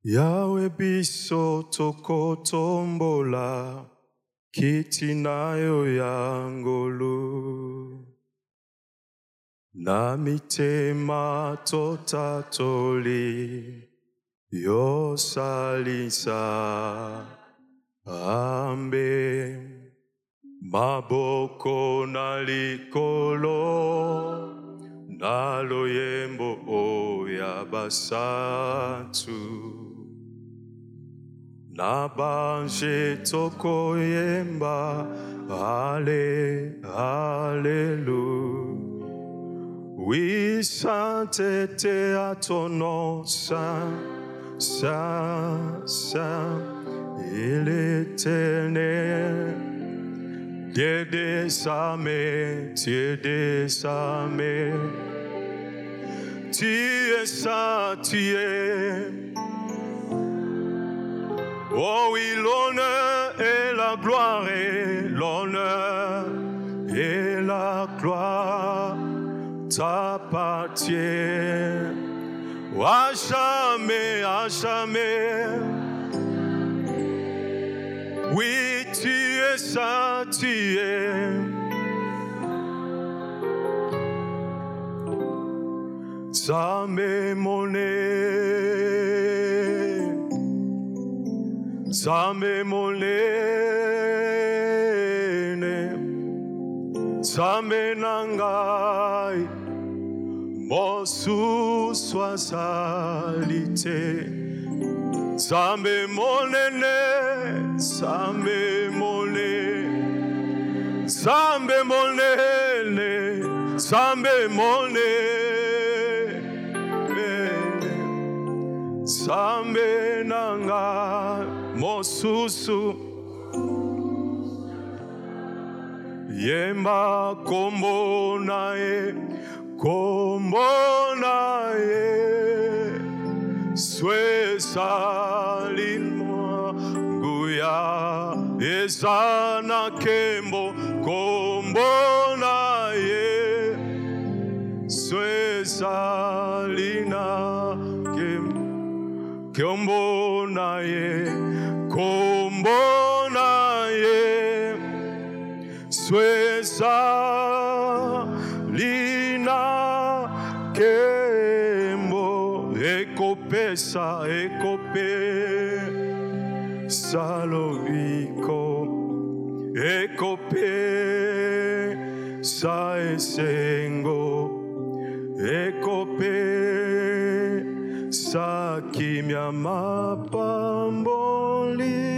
Yawe biso tokotombola kiti nayo ya ngolu. Na mitema totatoli yosalisa ambe maboko na likolo na loyembo oya basatu. Na banje tokoyemba Alléluia. Oui, sainteté à ton nom, saint, saint, saint, il est éternel. Dieu des armées, Dieu des armées. Tu es saint, tu es. Oh oui, l'honneur et la gloire et l'honneur et la gloire t'appartient. À jamais, à jamais. Oui, tu es saint, tu es. Zame monnaie, zame monnaie, zame nangai, mosu soisalité. Zame monnaie, zame monnaie, zame monnaie, zame monnaie. Zambe nanga mosusu yemba kombo nae swe salinwa guya ezana kembo kombo nae swe salina kembo kombo nae swesa lina kembo ekopesa loiko ekopesa esengo kimia mapamboli.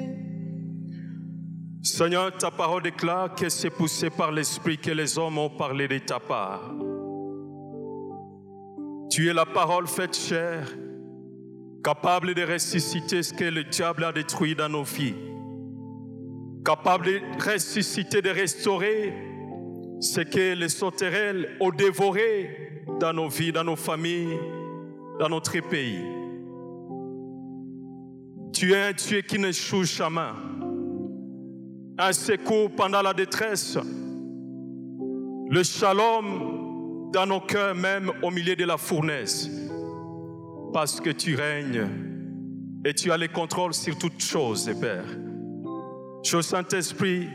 Seigneur, ta parole déclare que c'est poussé par l'Esprit que les hommes ont parlé de ta part. Tu es la parole faite chair, capable de ressusciter ce que le diable a détruit dans nos vies, capable de ressusciter, de restaurer ce que les sauterelles ont dévoré dans nos vies, dans nos familles, dans notre pays. Tu es un Dieu qui n'échoue jamais. Un secours pendant la détresse. Le shalom dans nos cœurs, même au milieu de la fournaise. Parce que tu règnes et tu as le contrôle sur toutes choses, Père. Cher Saint-Esprit,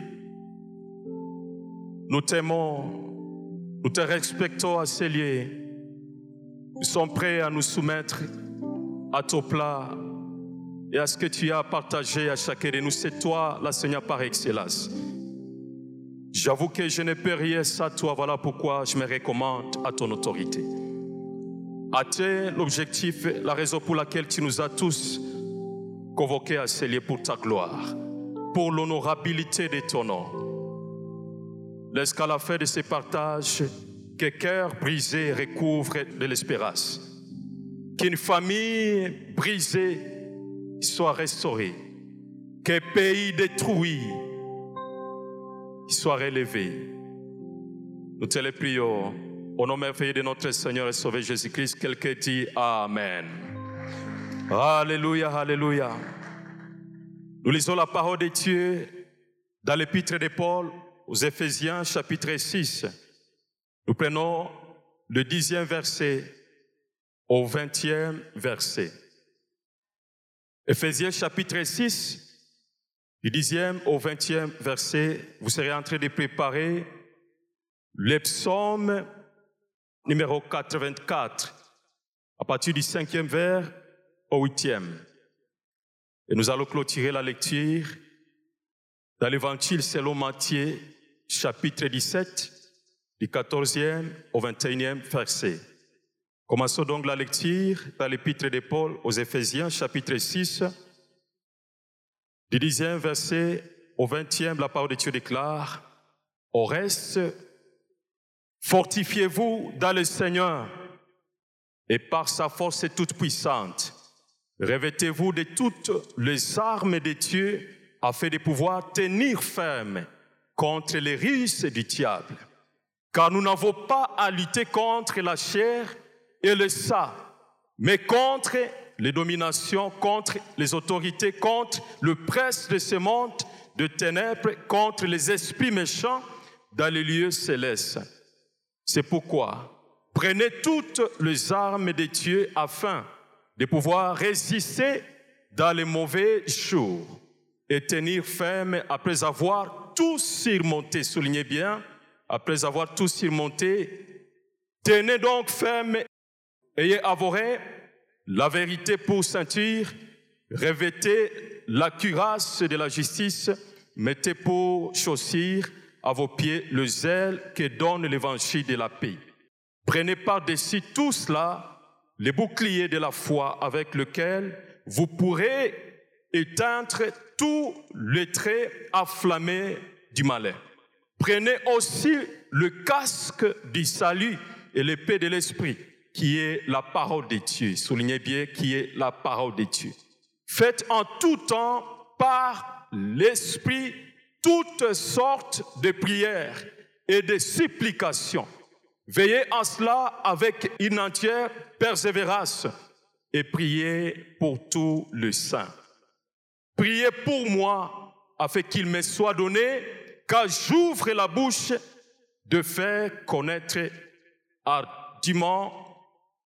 nous t'aimons, nous te respectons à ces lieux. Nous sommes prêts à nous soumettre à ton plat et à ce que tu as partagé à chacun de nous. C'est toi, la Seigneur, par excellence. J'avoue que je ne peux rien sans toi. Voilà pourquoi je me recommande à ton autorité. Atteins l'objectif, la raison pour laquelle tu nous as tous convoqués à ces lieux pour ta gloire, pour l'honorabilité de ton nom. Laisse qu'à la fin de ce partage, que cœur brisé recouvre de l'espérance. Qu'une famille brisée soit restaurée. Qu'un pays détruit soit relevé. Nous te le prions au nom merveilleux de notre Seigneur et Sauveur Jésus-Christ. Quelqu'un dit Amen. Alléluia, alléluia. Nous lisons la parole de Dieu dans l'épître de Paul aux Éphésiens chapitre 6. Nous prenons le 10e verset au 20e verset. Éphésiens chapitre 6, du 10e au 20e verset, vous serez en train de préparer le psaume numéro 84, à partir du 5e vers au 8e. Et nous allons clôturer la lecture dans l'évangile selon Matthieu, chapitre 17, du 14e au 21e verset. Commençons donc la lecture dans l'épître de Paul aux Éphésiens, chapitre 6, du 10e verset au 20e, la parole de Dieu déclare: au reste, fortifiez-vous dans le Seigneur et par sa force toute puissante. Revêtez-vous de toutes les armes de Dieu afin de pouvoir tenir ferme contre les ruses du diable. Car nous n'avons pas à lutter contre la chair et le sang, mais contre les dominations, contre les autorités, contre le prince de ce monde de ténèbres, contre les esprits méchants dans les lieux célestes. C'est pourquoi prenez toutes les armes de Dieu afin de pouvoir résister dans les mauvais jours et tenir ferme après avoir tout surmonté. Soulignez bien, après avoir tout surmonté, tenez donc ferme, ayez avoué la vérité pour ceinture, revêtez la cuirasse de la justice, mettez pour chaussure à vos pieds le zèle que donne l'évangile de la paix. Prenez par-dessus tout cela les boucliers de la foi avec lequel vous pourrez éteindre tous les traits afflammés du malin. Prenez aussi le casque du salut et l'épée de l'esprit, qui est la parole de Dieu. Soulignez bien, qui est la parole de Dieu. Faites en tout temps par l'esprit toutes sortes de prières et de supplications. Veillez en cela avec une entière persévérance et priez pour tous les saints. Priez pour moi afin qu'il me soit donné, car j'ouvre la bouche de faire connaître hardiment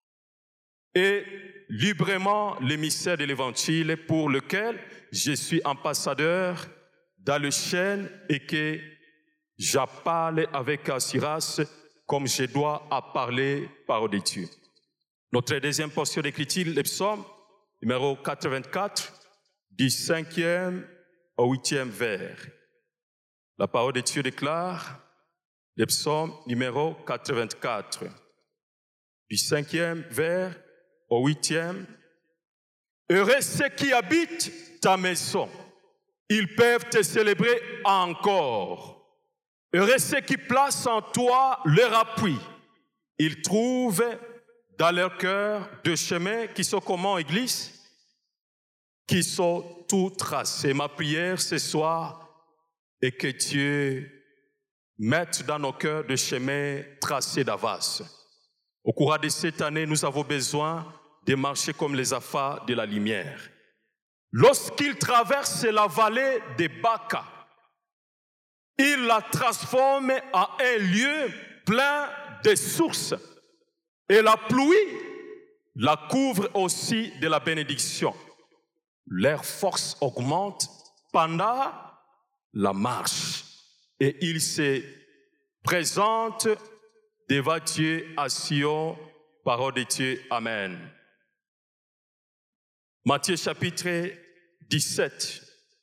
et librement les mystères de l'Évangile pour lequel je suis ambassadeur dans le ciel et que j'appelle avec assurance comme je dois à parler par de Dieu. Notre deuxième portion d'écriture, le psaume numéro 84, du 5e au 8e vers. La parole de Dieu déclare, le psaume numéro 84, du 5e vers au 8e. Heureux ceux qui habitent ta maison, ils peuvent te célébrer encore. Heureux ceux qui placent en toi leur appui, ils trouvent dans leur cœur des chemins qui sont comment, Église? Qui sont tout tracés. Ma prière ce soir est que Dieu mette dans nos cœurs des chemins tracés d'avance. Au cours de cette année, nous avons besoin de marcher comme les affaires de la lumière. Lorsqu'il traverse la vallée de Baca, il la transforme en un lieu plein de sources. Et la pluie la couvre aussi de la bénédiction. Leur force augmente pendant la marche. Et ils se présentent devant Dieu à Sion, parole de Dieu. Amen. Matthieu chapitre 17.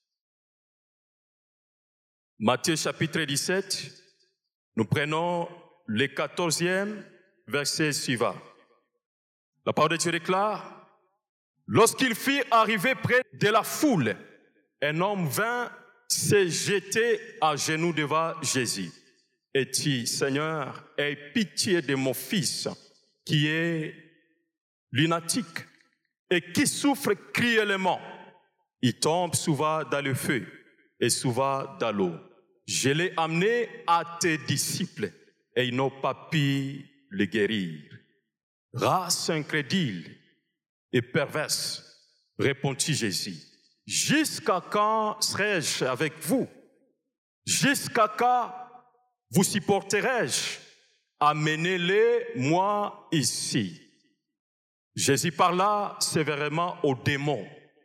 Matthieu chapitre 17, nous prenons le 14e verset suivant. La parole de Dieu déclare: lorsqu'il fit arriver près de la foule, un homme vint se jeter à genoux devant Jésus et dit: Seigneur, aie pitié de mon fils qui est lunatique et qui souffre cruellement. Il tombe souvent dans le feu et souvent dans l'eau. Je l'ai amené à tes disciples et ils n'ont pas pu le guérir. Race incrédule et perverse, répondit Jésus. Jusqu'à quand serai-je avec vous? Jusqu'à quand vous supporterai-je? Amenez-les moi ici. Jésus parla sévèrement aux démons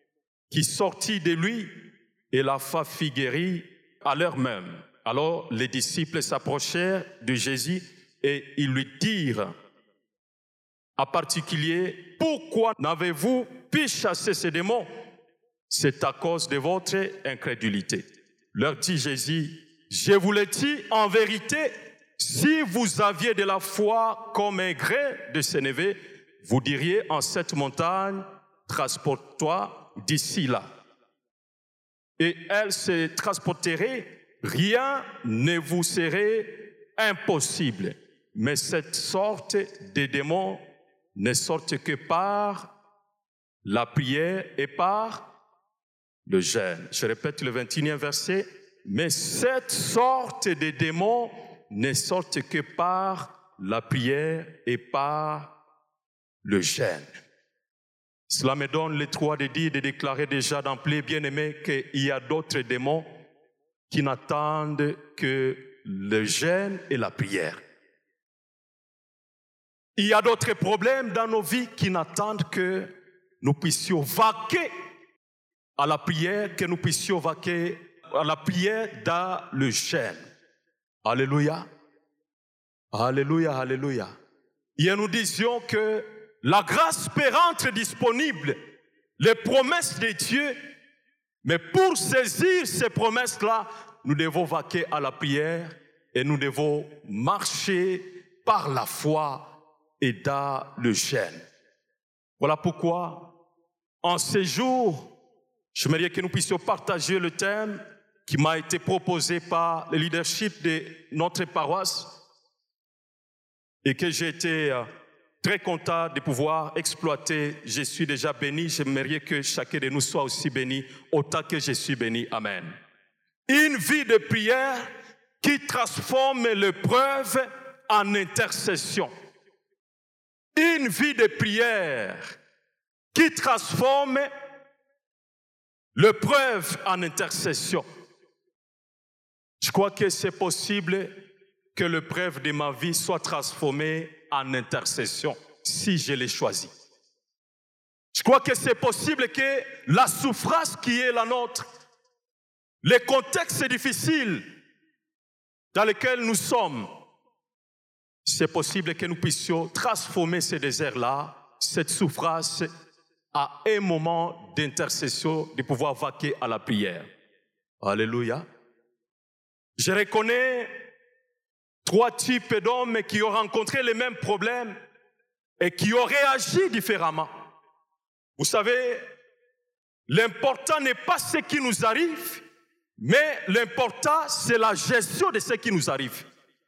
qui sortit de lui et la fit guérir à l'heure même. Alors les disciples s'approchèrent de Jésus et ils lui dirent en particulier, pourquoi n'avez-vous pu chasser ces démons? C'est à cause de votre incrédulité. Leur dit Jésus, je vous le dis en vérité, si vous aviez de la foi comme un grain de sénévé, vous diriez en cette montagne, transporte-toi d'ici là. Et elle se transporterait, rien ne vous serait impossible. Mais cette sorte de démons ne sortent que par la prière et par le jeûne. Je répète le 21e verset. Mais cette sorte de démons ne sortent que par la prière et par le jeûne. Cela me donne le droit de dire, de déclarer déjà d'emblée, bien-aimé, qu'il y a d'autres démons qui n'attendent que le jeûne et la prière. Il y a d'autres problèmes dans nos vies qui n'attendent que nous puissions vaquer à la prière, que nous puissions vaquer à la prière dans le jeûne. Alléluia. Alléluia, alléluia. Et nous disions que la grâce peut rendre disponible les promesses de Dieu, mais pour saisir ces promesses-là, nous devons vaquer à la prière et nous devons marcher par la foi et dans le jeûne. Voilà pourquoi, en ces jours, j'aimerais que nous puissions partager le thème qui m'a été proposé par le leadership de notre paroisse et que j'ai été très content de pouvoir exploiter. Je suis déjà béni, j'aimerais que chacun de nous soit aussi béni autant que je suis béni. Amen. Une vie de prière qui transforme l'épreuve en intercession. Une vie de prière qui transforme l'épreuve en intercession. Je crois que c'est possible que l'épreuve de ma vie soit transformée en intercession si je l'ai choisi. Je crois que c'est possible que la souffrance qui est la nôtre, les contextes difficiles dans lesquels nous sommes, c'est possible que nous puissions transformer ces déserts-là, cette souffrance, à un moment d'intercession, de pouvoir vaquer à la prière. Alléluia. Je reconnais 3 types d'hommes qui ont rencontré les mêmes problèmes et qui ont réagi différemment. Vous savez, l'important n'est pas ce qui nous arrive, mais l'important, c'est la gestion de ce qui nous arrive.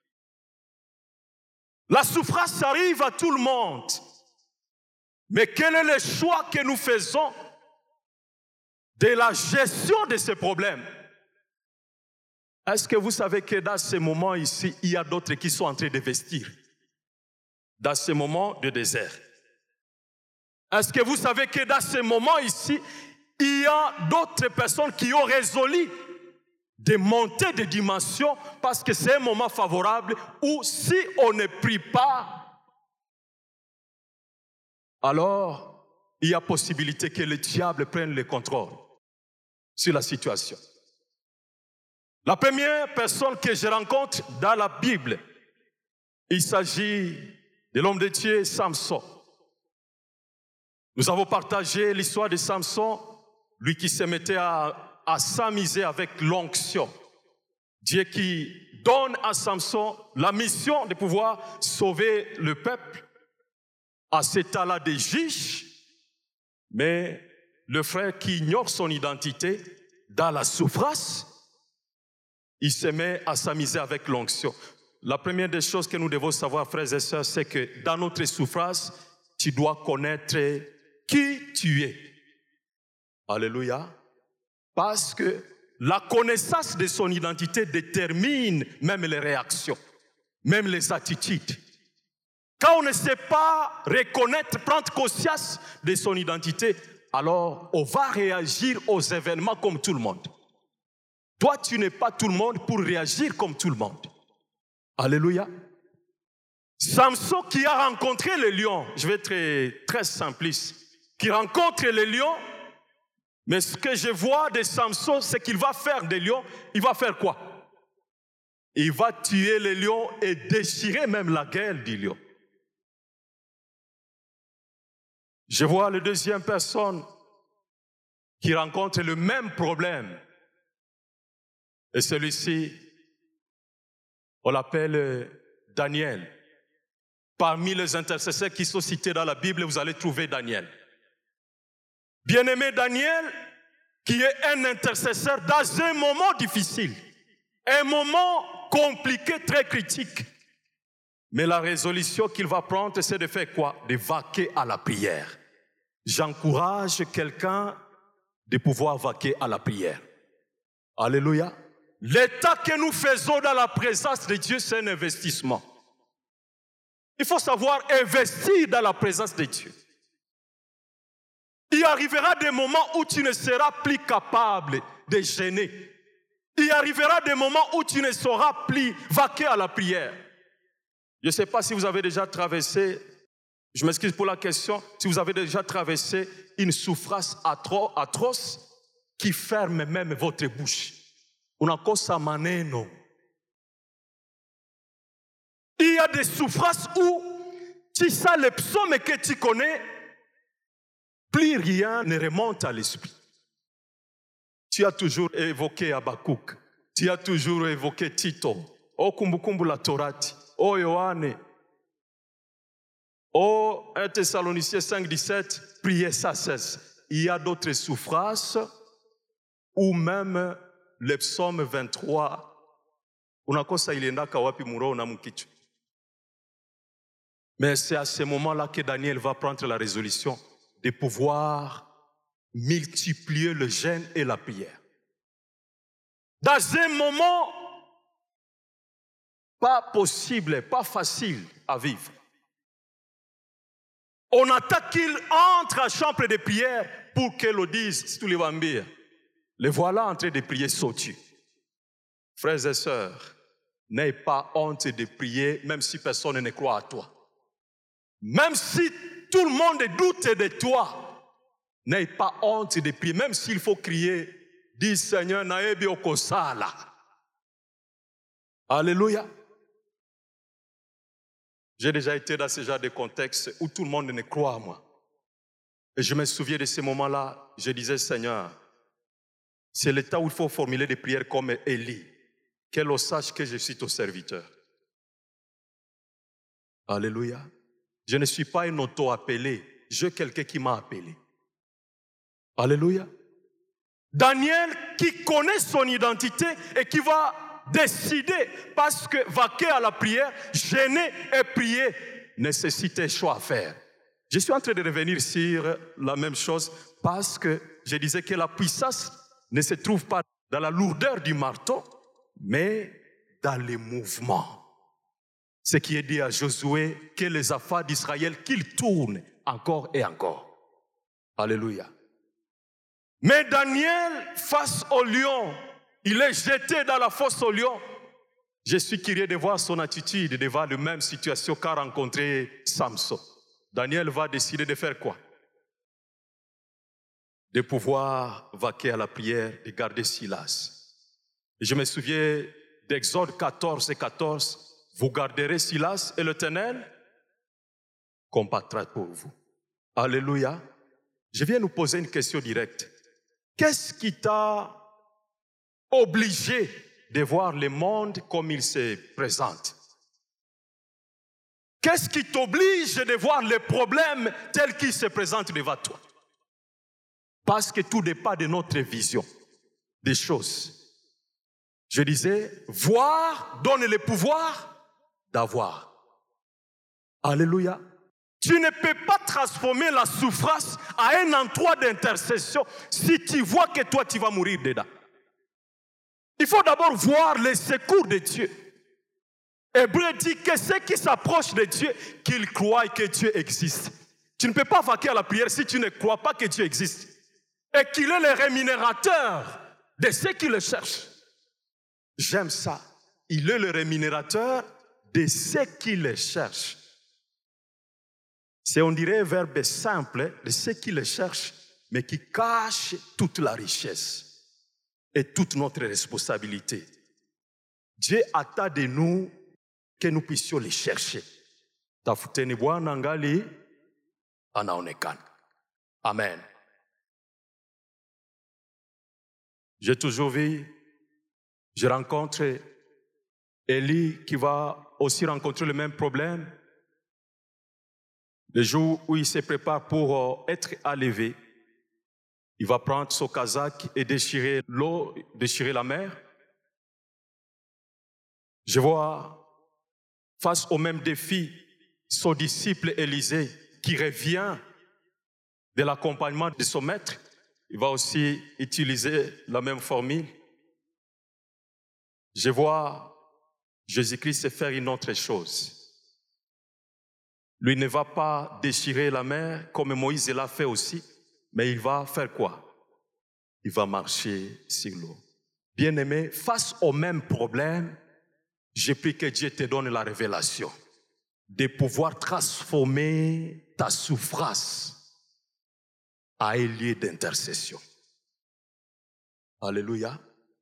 La souffrance arrive à tout le monde. Mais quel est le choix que nous faisons de la gestion de ces problèmes? Est-ce que vous savez que dans ces moments ici, il y a d'autres qui sont en train d'investir dans ces moments de désert? Est-ce que vous savez que dans ces moments ici, il y a d'autres personnes qui ont résolu de monter de dimension parce que c'est un moment favorable où si on ne prie pas, alors il y a possibilité que le diable prenne le contrôle sur la situation. La première personne que je rencontre dans la Bible, il s'agit de l'homme de Dieu, Samson. Nous avons partagé l'histoire de Samson, lui qui se mettait à s'amuser avec l'onction. Dieu qui donne à Samson la mission de pouvoir sauver le peuple à cet état-là de juge, mais le frère qui ignore son identité dans la souffrance, il se met à s'amuser avec l'onction. La première des choses que nous devons savoir, frères et sœurs, c'est que dans notre souffrance, tu dois connaître qui tu es. Alléluia. Parce que la connaissance de son identité détermine même les réactions, même les attitudes. Quand on ne sait pas reconnaître, prendre conscience de son identité, alors on va réagir aux événements comme tout le monde. Toi, tu n'es pas tout le monde pour réagir comme tout le monde. Alléluia. Samson qui a rencontré le lion, je vais être très simpliste, qui rencontre le lion Mais ce que je vois de Samson, c'est qu'il va faire des lions. Il va faire quoi? Il va tuer les lions et déchirer même la gueule du lion. Je vois la deuxième personne qui rencontre le même problème. Et celui-ci, on l'appelle Daniel. Parmi les intercesseurs qui sont cités dans la Bible, vous allez trouver Daniel. Bien-aimé Daniel, qui est un intercesseur dans un moment difficile, un moment compliqué, très critique. Mais la résolution qu'il va prendre, c'est de faire quoi? De vaquer à la prière. J'encourage quelqu'un de pouvoir vaquer à la prière. Alléluia. L'état que nous faisons dans la présence de Dieu, c'est un investissement. Il faut savoir investir dans la présence de Dieu. Il arrivera des moments où tu ne seras plus capable de gêner. Il arrivera des moments où tu ne sauras plus vaquer à la prière. Je ne sais pas si vous avez déjà traversé, je m'excuse pour la question, si vous avez déjà traversé une souffrance atroce qui ferme même votre bouche. Unakosa maneno. Il y a des souffrances où tu sais les psaumes que tu connais, plus rien ne remonte à l'esprit. Tu as toujours évoqué Habakkuk, tu as toujours évoqué Tito, oh Kumbukumbu la Torati, oh Yohane, oh 1 Thessaloniciens 5,17, priez ça cesse. Il y a d'autres souffrances ou même le psaume 23, unakosa iliendaka wapi muro na mkichu. Mais c'est à ce moment-là que Daniel va prendre la résolution de pouvoir multiplier le jeûne et la prière. Dans un moment pas possible, pas facile à vivre. On attend qu'il entre à la chambre de prière pour qu'elle le dise, tous les vambires. Les voilà en train de prier sur Dieu. Frères et sœurs, n'aie pas honte de prier, même si personne ne croit à toi. Même si tout le monde doute de toi, n'aie pas honte de prier, même s'il faut crier, dis Seigneur, naebi okosala. Alléluia. J'ai déjà été dans ce genre de contexte où tout le monde ne croit à moi. Et je me souviens de ces moments-là, je disais, Seigneur, c'est le temps où il faut formuler des prières comme Élie. Qu'elle sache que je suis ton serviteur. Alléluia. Je ne suis pas un auto-appelé. J'ai quelqu'un qui m'a appelé. Alléluia. Daniel qui connaît son identité et qui va décider, parce que vaquer à la prière, jeûner et prier nécessite un choix à faire. Je suis en train de revenir sur la même chose parce que je disais que la puissance ne se trouve pas dans la lourdeur du marteau, mais dans les mouvements. Ce qui est dit à Josué, que les affaires d'Israël, qu'ils tournent encore et encore. Alléluia. Mais Daniel, face au lion, il est jeté dans la fosse au lion. Je suis curieux de voir son attitude devant la même situation qu'a rencontré Samson. Daniel va décider de faire quoi? De pouvoir vaquer à la prière, de garder Silas. Et je me souviens d'Exode 14 et 14. Vous garderez Silas et l'Éternel combattra pour vous. Alléluia. Je viens nous poser une question directe. Qu'est-ce qui t'a obligé de voir le monde comme il se présente? Qu'est-ce qui t'oblige de voir les problèmes tels qu'ils se présentent devant toi? Parce que tout dépend de notre vision des choses. Je disais, voir donne le pouvoir d'avoir. Alléluia. Tu ne peux pas transformer la souffrance à un endroit d'intercession si tu vois que toi tu vas mourir dedans. Il faut d'abord voir les secours de Dieu. Hébreu dit que ceux qui s'approchent de Dieu, qu'ils croient que Dieu existe. Tu ne peux pas vaquer à la prière si tu ne crois pas que Dieu existe. Et qu'il est le rémunérateur de ceux qui le cherchent. J'aime ça. Il est le rémunérateur de ceux qui le cherchent. C'est, on dirait, un verbe simple, de ceux qui le cherchent, mais qui cache toute la richesse et toute notre responsabilité. Dieu attend de nous que nous puissions les chercher. Tafuteni Bwana ngali anaonekana. Amen. J'ai toujours vu, je rencontre Élie qui va aussi rencontrer le même problème. Le jour où il se prépare pour être enlevé, il va prendre son casaque et déchirer l'eau, déchirer la mer. Je vois, face au même défi, son disciple Élisée qui revient de l'accompagnement de son maître. Il va aussi utiliser la même formule. Je vois Jésus-Christ faire une autre chose. Lui ne va pas déchirer la mer comme Moïse l'a fait aussi, mais il va faire quoi? Il va marcher sur l'eau. Bien-aimé, face au même problème, je prie que Dieu te donne la révélation de pouvoir transformer ta souffrance à un lieu d'intercession. Alléluia.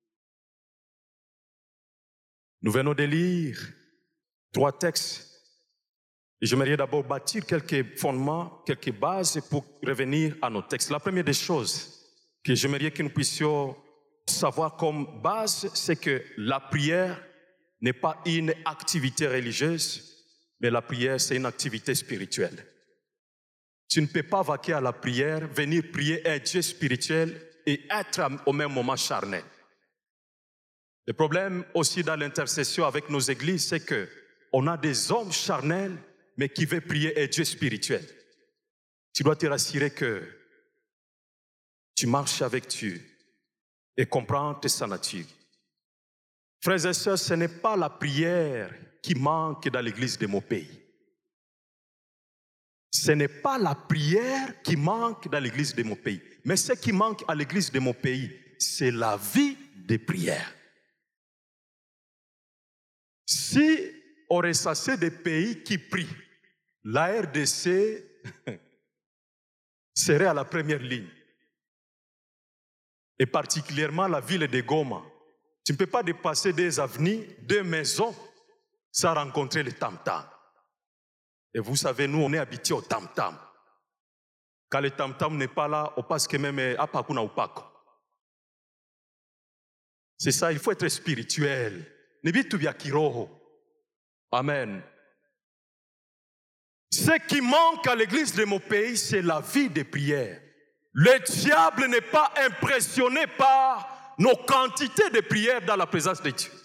Nous venons de lire 3 textes. Et j'aimerais d'abord bâtir quelques fondements, quelques bases pour revenir à nos textes. La première des choses que j'aimerais que nous puissions savoir comme base, c'est que la prière n'est pas une activité religieuse, mais la prière, c'est une activité spirituelle. Tu ne peux pas vaquer à la prière, venir prier un Dieu spirituel et être au même moment charnel. Le problème aussi dans l'intercession avec nos églises, c'est qu'on a des hommes charnels, mais qui veulent prier un Dieu spirituel. Tu dois te rassurer que tu marches avec Dieu et comprendre sa nature. Frères et sœurs, ce n'est pas la prière qui manque dans l'église de mon pays. Ce n'est pas la prière qui manque dans l'église de mon pays. Mais ce qui manque à l'église de mon pays, c'est la vie de prière. Si on ressassait des pays qui prient, la RDC serait à la première ligne. Et particulièrement la ville de Goma. Tu ne peux pas dépasser des avenues, des maisons, sans rencontrer le tam-tam. Et vous savez, nous, on est habitués au tam-tam. Quand le tam-tam n'est pas là, on passe que même à Pakuna ou Pako. C'est ça, il faut être spirituel. Amen. Ce qui manque à l'église de mon pays, c'est la vie de prière. Le diable n'est pas impressionné par nos quantités de prières dans la présence de Dieu.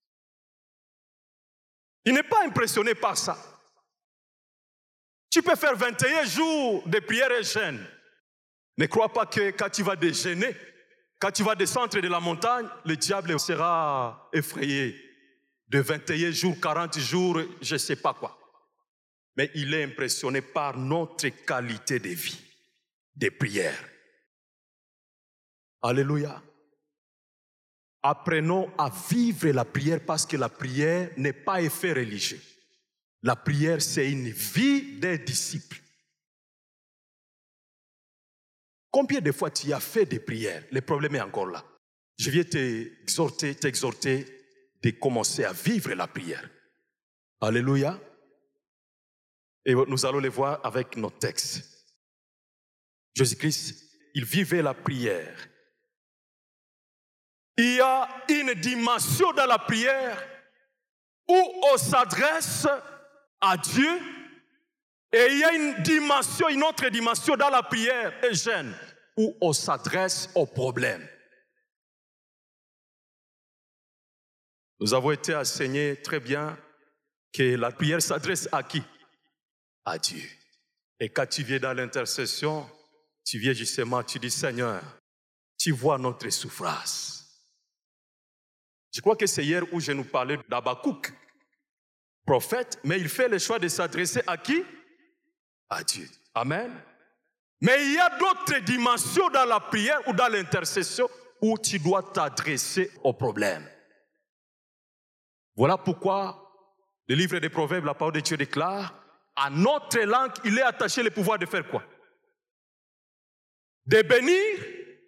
Il n'est pas impressionné par ça. Tu peux faire 21 jours de prière et jeûne. Ne crois pas que quand tu vas déjeuner, quand tu vas descendre de la montagne, le diable sera effrayé de 21 jours, 40 jours, je ne sais pas quoi. Mais il est impressionné par notre qualité de vie, de prière. Alléluia. Apprenons à vivre la prière parce que la prière n'est pas un effet religieux. La prière, c'est une vie d'un disciple. Combien de fois tu as fait des prières? Le problème est encore là. Je viens t'exhorter de commencer à vivre la prière. Alléluia. Et nous allons les voir avec nos textes. Jésus-Christ, il vivait la prière. Il y a une dimension dans la prière où on s'adresse à Dieu et il y a une autre dimension dans la prière et jeûne où on s'adresse aux problèmes. Nous avons été enseignés très bien que la prière s'adresse à qui? À Dieu. Et quand tu viens dans l'intercession, tu viens justement, tu dis Seigneur, tu vois notre souffrance. Je crois que c'est hier où je nous parlais d'Abakouk, prophète, mais il fait le choix de s'adresser à qui? À Dieu. Amen. Mais il y a d'autres dimensions dans la prière ou dans l'intercession où tu dois t'adresser aux problèmes. Voilà pourquoi le livre des Proverbes, la parole de Dieu déclare, à notre langue, il est attaché le pouvoir de faire quoi? de bénir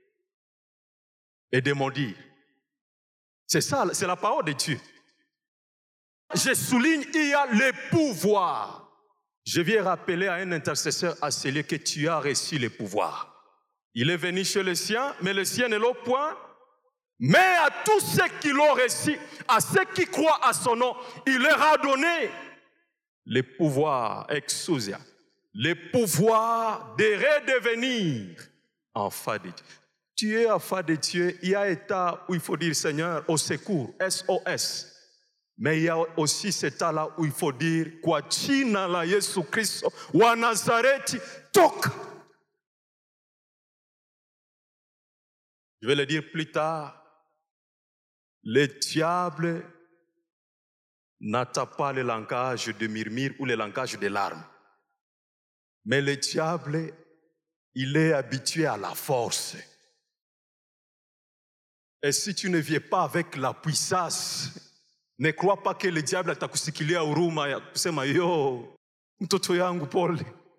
et de maudire. C'est ça, c'est la parole de Dieu. Je souligne, il y a le pouvoir. Je viens rappeler à un intercesseur à celui que tu as reçu le pouvoir. Il est venu chez les siens, mais les siens ne l'ont point. Mais à tous ceux qui l'ont reçu, à ceux qui croient à son nom, il leur a donné le pouvoir, exousia, le pouvoir de redevenir enfant de Dieu. Tu es enfant de Dieu, il y a un état où il faut dire Seigneur, au secours, SOS. Mais il y a aussi cet état-là où il faut dire kwa jina la Yesu Kristo wa Nazareti toka. Je vais le dire plus tard. Le diable n'attend pas le langage de murmure ou le langage de larmes. Mais le diable, il est habitué à la force. Et si tu ne viens pas avec la puissance, ne crois pas que le diable atakusikilia huruma ya kusema yo mtoto yangu pole.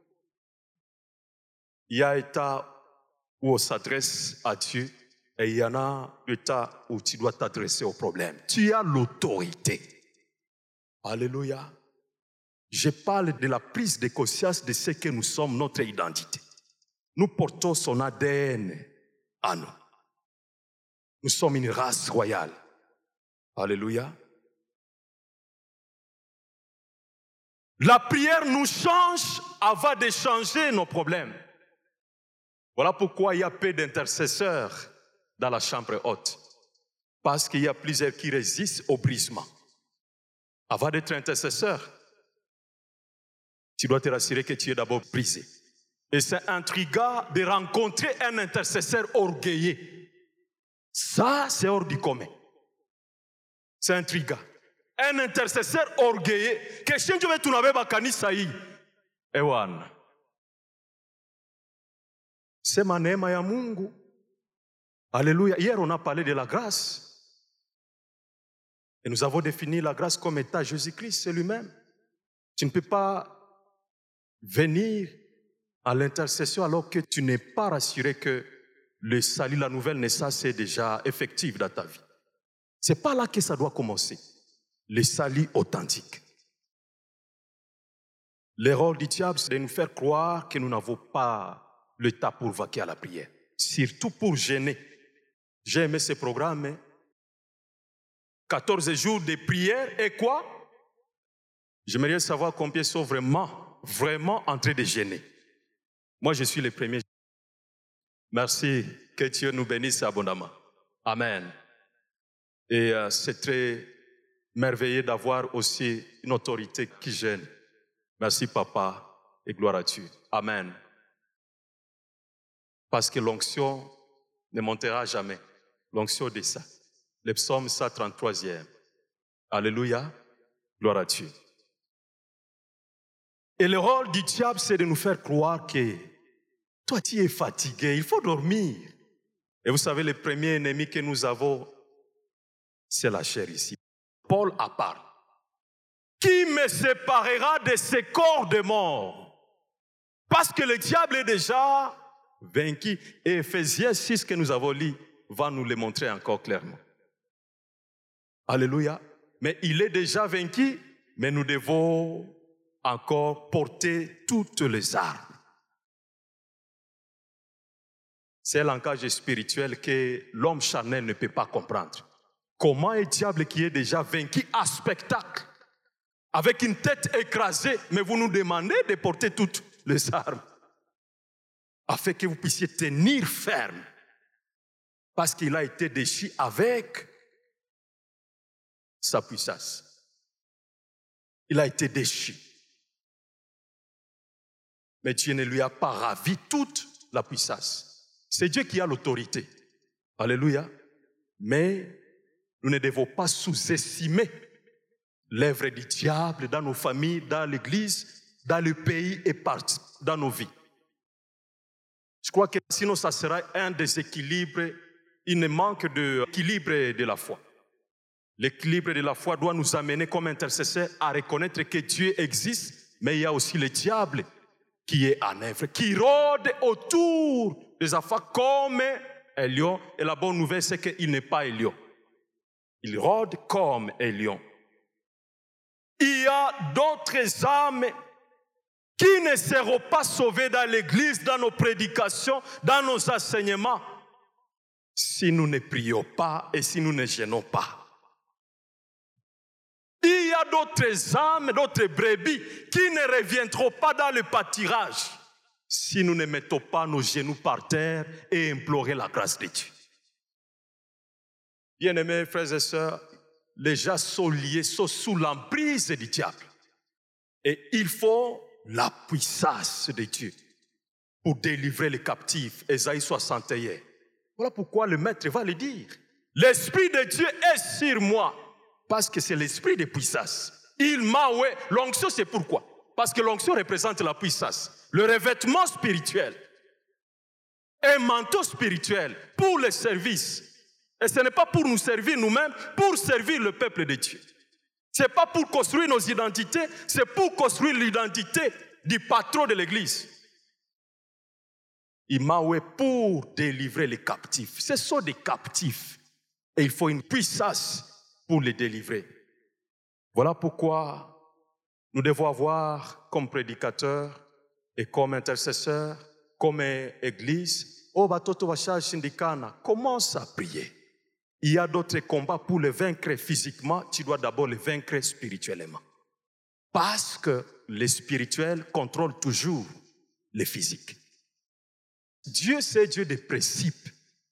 Il y a un état où on s'adresse à Dieu et il y en a un état où tu dois t'adresser au problème. Tu as l'autorité. Alléluia. Je parle de la prise de conscience de ce que nous sommes, notre identité. Nous portons son ADN à nous. Nous sommes une race royale. Alléluia. La prière nous change avant de changer nos problèmes. Voilà pourquoi il y a peu d'intercesseurs dans la chambre haute. Parce qu'il y a plusieurs qui résistent au brisement. Avant d'être intercesseur, tu dois te rassurer que tu es d'abord brisé. Et c'est intriguant de rencontrer un intercesseur orgueilleux. Ça, c'est hors du commun. C'est intriguant. Un intercesseur orgueilleux. Question que tu n'avais pas kanisa hii. Ewana. Sema neema ya Mungu. Alléluia. Hier, on a parlé de la grâce. Et nous avons défini la grâce comme état Jésus-Christ, c'est lui-même. Tu ne peux pas venir à l'intercession alors que tu n'es pas rassuré que le salut, la nouvelle naissance est déjà effective dans ta vie. C'est pas là que ça doit commencer. Le salut authentique. L'erreur du diable, c'est de nous faire croire que nous n'avons pas le temps pour vaquer à la prière. Surtout pour gêner. J'ai aimé ce programme. 14 jours de prière et quoi? J'aimerais savoir combien sont vraiment en train de gêner. Moi, je suis le premier. Merci, que Dieu nous bénisse abondamment. Amen. Et c'est très merveilleux d'avoir aussi une autorité qui gêne. Merci, Papa, et gloire à Dieu. Amen. Parce que l'onction ne montera jamais. L'onction descend. Le psaume 133e. Alléluia. Gloire à Dieu. Et le rôle du diable, c'est de nous faire croire que toi, tu es fatigué, il faut dormir. Et vous savez, le premier ennemi que nous avons, c'est la chair ici. Paul a parlé. Qui me séparera de ce corps de mort? Parce que le diable est déjà vaincu. Et Ephésiens 6 que nous avons lu va nous le montrer encore clairement. Alléluia. Mais il est déjà vaincu, mais nous devons encore porter toutes les armes. C'est un langage spirituel que l'homme charnel ne peut pas comprendre. Comment un diable qui est déjà vaincu à spectacle, avec une tête écrasée, mais vous nous demandez de porter toutes les armes, afin que vous puissiez tenir ferme, parce qu'il a été déchu avec sa puissance. Il a été déchu. Mais Dieu ne lui a pas ravi toute la puissance. C'est Dieu qui a l'autorité. Alléluia. Mais nous ne devons pas sous-estimer l'œuvre du diable dans nos familles, dans l'église, dans le pays et partout dans nos vies. Je crois que sinon ça sera un déséquilibre, un manque d'équilibre de la foi. L'équilibre de la foi doit nous amener comme intercesseurs à reconnaître que Dieu existe, mais il y a aussi le diable qui est en œuvre, qui rôde autour des affaires comme un lion. Et la bonne nouvelle, c'est qu'il n'est pas un lion. Il rôde comme un lion. Il y a d'autres âmes qui ne seront pas sauvées dans l'église, dans nos prédications, dans nos enseignements, si nous ne prions pas et si nous ne gênons pas. Il y a d'autres âmes, d'autres brebis qui ne reviendront pas dans le pâturage si nous ne mettons pas nos genoux par terre et implorer la grâce de Dieu. Bien-aimés frères et sœurs, les gens sont liés, sont sous l'emprise du diable. Et il faut la puissance de Dieu pour délivrer les captifs. Ésaïe 61. Voilà pourquoi le maître va le dire. L'Esprit de Dieu est sur moi. Parce que c'est l'esprit de puissance. Il m'a oué. L'onction, c'est pourquoi? Parce que l'onction représente la puissance. Le revêtement spirituel. Un manteau spirituel pour le service. Et ce n'est pas pour nous servir nous-mêmes, pour servir le peuple de Dieu. Ce n'est pas pour construire nos identités, c'est pour construire l'identité du patron de l'Église. Il m'a oué pour délivrer les captifs. Ce sont des captifs. Et il faut une puissance pour les délivrer. Voilà pourquoi nous devons avoir comme prédicateurs et comme intercesseurs, comme église, commence à prier. Il y a d'autres combats pour le vaincre physiquement, tu dois d'abord le vaincre spirituellement. Parce que le spirituel contrôle toujours le physique. Dieu, c'est Dieu des principes.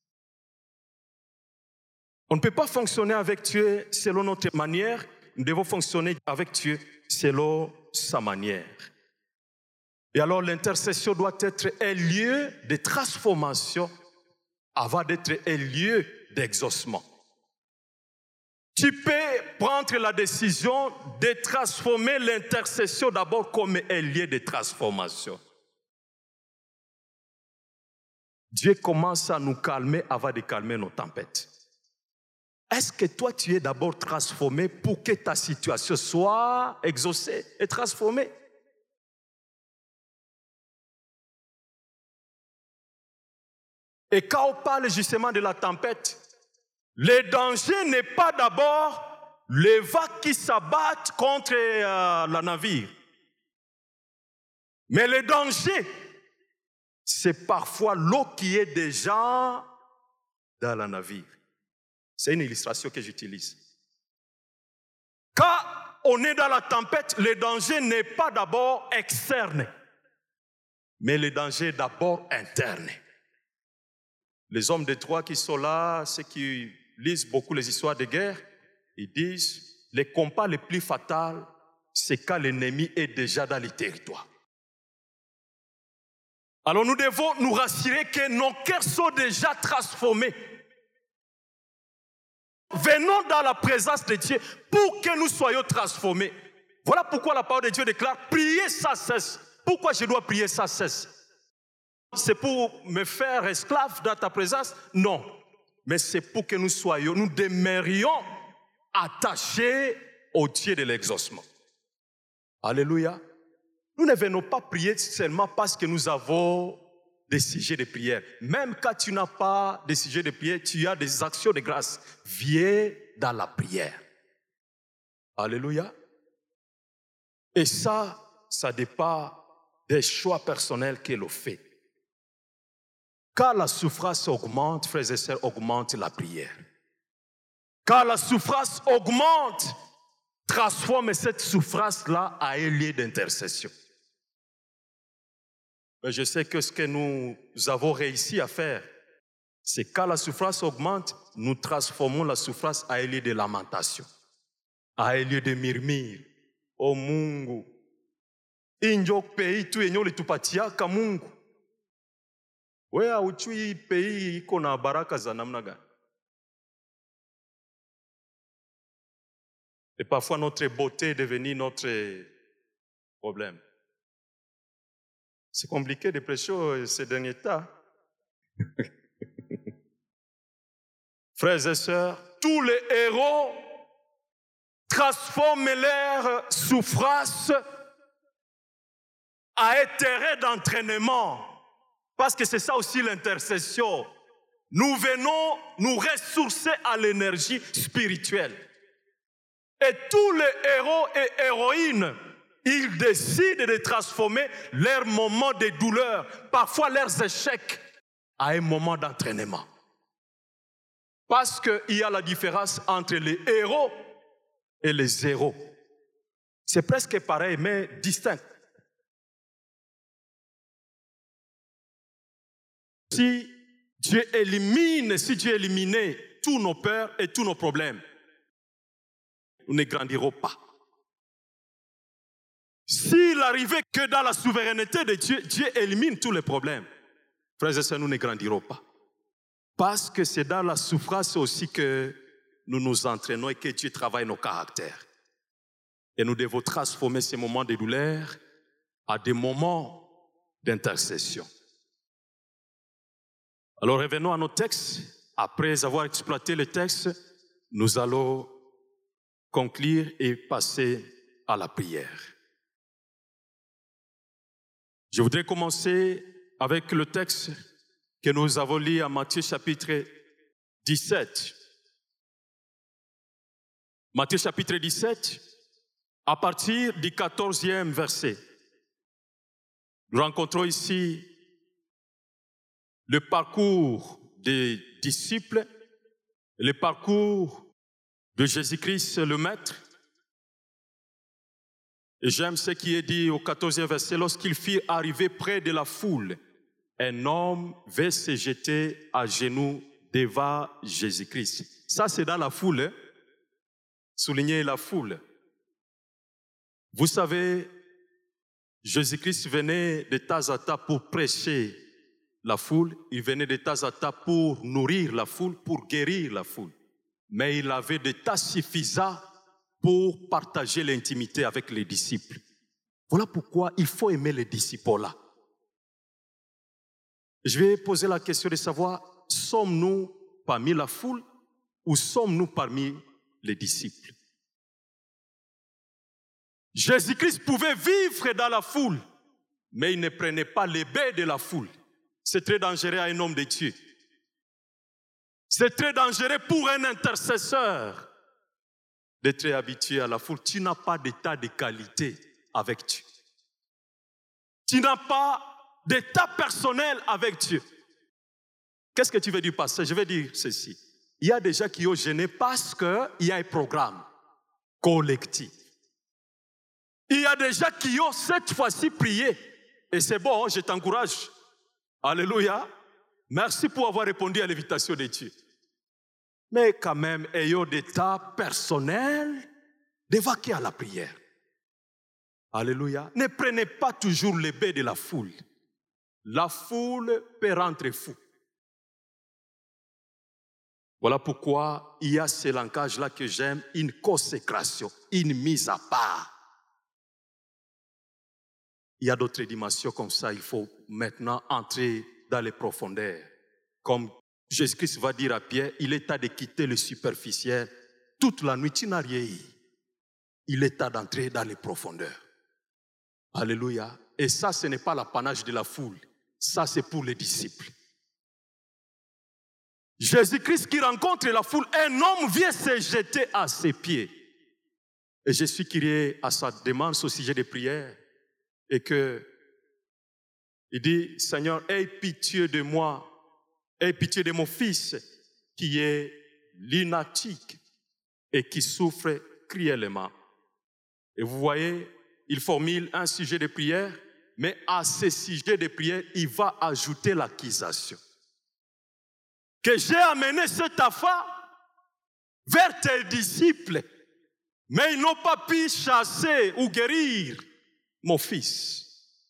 On ne peut pas fonctionner avec Dieu selon notre manière. Nous devons fonctionner avec Dieu selon sa manière. Et alors l'intercession doit être un lieu de transformation avant d'être un lieu d'exaucement. Tu peux prendre la décision de transformer l'intercession d'abord comme un lieu de transformation. Dieu commence à nous calmer avant de calmer nos tempêtes. Est-ce que toi, tu es d'abord transformé pour que ta situation soit exaucée et transformée? Et quand on parle justement de la tempête, le danger n'est pas d'abord les vagues qui s'abattent contre la navire. Mais le danger, c'est parfois l'eau qui est déjà dans la navire. C'est une illustration que j'utilise. Quand on est dans la tempête, le danger n'est pas d'abord externe, mais le danger est d'abord interne. Les hommes de Troie qui sont là, ceux qui lisent beaucoup les histoires de guerre, ils disent, le combat le plus fatal, c'est quand l'ennemi est déjà dans les territoires. Alors nous devons nous rassurer que nos cœurs sont déjà transformés. Venons dans la présence de Dieu pour que nous soyons transformés. Voilà pourquoi la parole de Dieu déclare, priez sans cesse. Pourquoi je dois prier sans cesse? C'est pour me faire esclave dans ta présence? Non. Mais c'est pour que nous demeurions attachés au Dieu de l'exaucement. Alléluia. Nous ne venons pas prier seulement parce que nous avons des sujets de prière. Même quand tu n'as pas de sujets de prière, tu as des actions de grâce. Viens dans la prière. Alléluia. Et ça dépend des choix personnels que l'on fait. Quand la souffrance augmente, frères et sœurs, augmente la prière. Quand la souffrance augmente, transforme cette souffrance-là en un lieu d'intercession. Mais je sais que ce que nous avons réussi à faire, c'est quand la souffrance augmente, nous transformons la souffrance en un lieu de lamentation, en un lieu de murmure. Oh Mungu, injo pays tu enyo litupatia ka Mungu. Wewe uchui pays iko na baraka za namna gani? Et parfois notre beauté est devenue notre problème. C'est compliqué de prêcher ces derniers temps. Frères et sœurs, tous les héros transforment leur souffrance en intérêt d'entraînement. Parce que c'est ça aussi l'intercession. Nous venons nous ressourcer à l'énergie spirituelle. Et tous les héros et héroïnes, ils décident de transformer leurs moments de douleur, parfois leurs échecs, à un moment d'entraînement. Parce qu'il y a la différence entre les héros et les zéros. C'est presque pareil, mais distinct. Si Dieu éliminait tous nos peurs et tous nos problèmes, nous ne grandirons pas. S'il arrivait que dans la souveraineté de Dieu, Dieu élimine tous les problèmes, frères et sœurs, nous ne grandirons pas. Parce que c'est dans la souffrance aussi que nous nous entraînons et que Dieu travaille nos caractères. Et nous devons transformer ces moments de douleur à des moments d'intercession. Alors revenons à nos textes. Après avoir exploité les textes, nous allons conclure et passer à la prière. Je voudrais commencer avec le texte que nous avons lu à Matthieu chapitre 17. Matthieu chapitre 17, à partir du 14e verset. Nous rencontrons ici le parcours des disciples, le parcours de Jésus-Christ le Maître. Et j'aime ce qui est dit au 14e verset, lorsqu'il fit arriver près de la foule, un homme vint se jeter à genoux devant Jésus-Christ. Ça, c'est dans la foule, hein? Souligner la foule. Vous savez, Jésus-Christ venait de temps à temps pour prêcher la foule, il venait de temps à temps pour nourrir la foule, pour guérir la foule. Mais il avait des temps suffisants pour partager l'intimité avec les disciples. Voilà pourquoi il faut aimer les disciples-là. Je vais poser la question de savoir, sommes-nous parmi la foule ou sommes-nous parmi les disciples? Jésus-Christ pouvait vivre dans la foule, mais il ne prenait pas les baies de la foule. C'est très dangereux à un homme de Dieu. C'est très dangereux pour un intercesseur d'être habitué à la foule. Tu n'as pas d'état de qualité avec Dieu. Tu n'as pas d'état personnel avec Dieu. Qu'est-ce que tu veux dire par ça? Je vais dire ceci. Il y a des gens qui ont gêné parce qu'il y a un programme collectif. Il y a des gens qui ont cette fois-ci prié. Et c'est bon, je t'encourage. Alléluia. Merci pour avoir répondu à l'invitation de Dieu. Mais quand même, ayons des temps personnels d'évacuer à la prière. Alléluia. Ne prenez pas toujours les baies de la foule. La foule peut rentrer fou. Voilà pourquoi il y a ce langage-là que j'aime, une consécration, une mise à part. Il y a d'autres dimensions comme ça, il faut maintenant entrer dans les profondeurs. Comme Jésus-Christ va dire à Pierre, il est temps de quitter le superficiel. Toute la nuit, tu n'as rien eu. Il est temps d'entrer dans les profondeurs. Alléluia. Et ça, ce n'est pas l'apanage de la foule. Ça, c'est pour les disciples. Jésus-Christ qui rencontre la foule, un homme vient se jeter à ses pieds. Et je suis curieux à sa demande au sujet des prières. Et que, il dit, Seigneur, aie pitié de moi, aie pitié de mon fils qui est lunatique et qui souffre cruellement. Et vous voyez, il formule un sujet de prière, mais à ce sujet de prière, il va ajouter l'accusation. Que j'ai amené cet enfant vers tes disciples, mais ils n'ont pas pu chasser ou guérir mon fils.